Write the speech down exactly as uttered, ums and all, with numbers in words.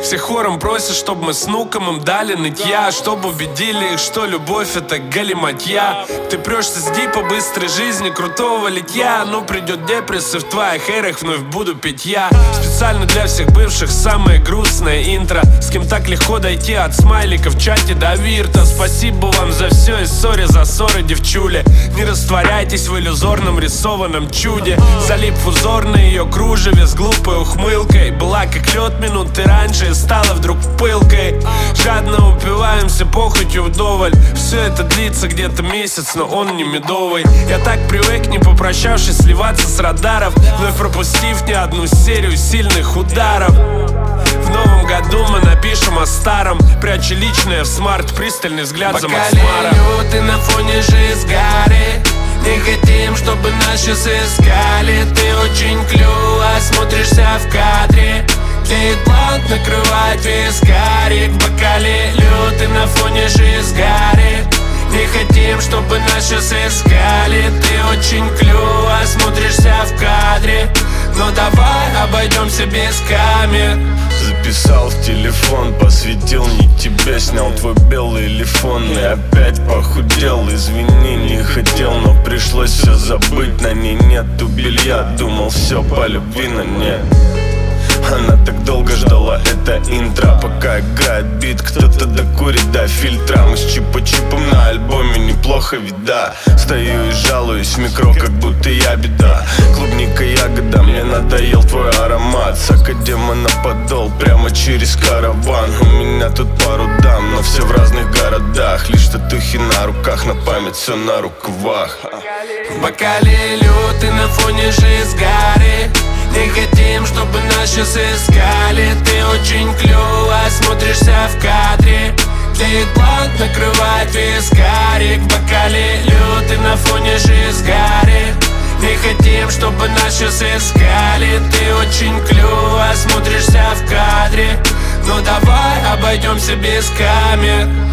Все хором просят, чтобы мы с Нуком им дали нытья, чтобы убедили их, что любовь это галиматья. Ты прешься с дипа быстрой жизни, крутого литья, но придет депресс, и в твоих эрах вновь буду пить я. Специально для всех бывших самое грустное интро. С кем так легко дойти от смайлика в чате до вирта. Спасибо вам за все и ссори за ссоры, девчули. Не растворяйтесь в иллюзорном рисованном чуде. Залип в узор на ее кружеве с глупой ухмылкой. Была как лед минуты раньше и стала вдруг пылкой. Жадно упиваемся похотью вдоволь. Все это длится где-то месяц, но он не медовый. Я так привык, не попрощавшись, сливаться с радаров, вновь пропустив не одну серию сильных ударов. В новом году мы напишем о старом, пряча личное в смарт, пристальный взгляд за Максмара. Ты на фоне жизгари, не хотим, чтобы нас сейчас искали. Ты очень клёво смотришься в кадре. Тлеет план, накрывает вискарик. В бокале лёд, ты на фоне жизгари. Не хотим, чтобы нас сейчас искали. Ты очень клёво смотришься в кадре. Но давай обойдемся без камер. Записал в телефон, посвятил не тебе. Снял твой белый телефон и опять похудел. Извини, не хотел, но пришлось все забыть. На ней нету белья, думал все по любви, но нет. Она так долго ждала это интро, пока играет бит, кто-то докурит до фильтра. Мы с чипа-чипом на альбоме неплохо вида. Стою и жалуюсь в микро, как будто я беда. Клубника ягода, мне надоел твой аромат. Сакадема на подол, прямо через караван. У меня тут пару дам, но все в разных городах. Лишь татухи на руках, на память все на рукавах. В бокале лёд, ты на фоне жизгари. Не хотим, чтобы нас сейчас искали. Ты очень клёво смотришься в кадре. Тлеет план, накрывает вискарик. В бокале лёд, ты на фоне жизгари. Не хотим, чтобы нас сейчас искали. Ты очень клёво смотришься в кадре. Но давай обойдемся без камер.